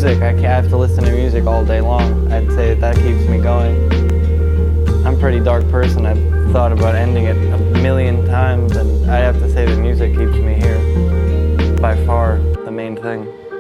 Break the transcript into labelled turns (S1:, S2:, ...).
S1: music. I have to listen to music all day long. I'd say that keeps me going. I'm a pretty dark person. I've thought about ending it a million times, and I have to say that music keeps me here. By far the main thing.